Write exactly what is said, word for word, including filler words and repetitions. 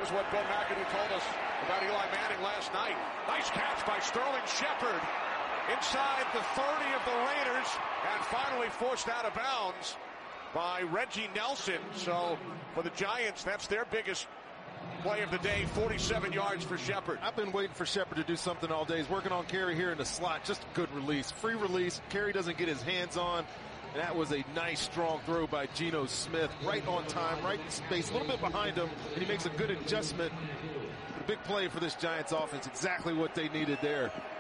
was what Ben McAdoo told us about Eli Manning last night. Nice catch by Sterling Shepard inside the thirty of the Raiders and finally forced out of bounds by Reggie Nelson. So for the Giants, that's their biggest play of the day, forty-seven yards for Shepard. I've been waiting for Shepard to do something all day. He's working on Kerry here in the slot. Just a good release. Free release. Kerry doesn't get his hands on. And that was a nice, strong throw by Geno Smith. Right on time, right in space, a little bit behind him, and he makes a good adjustment. A big play for this Giants offense. Exactly what they needed there.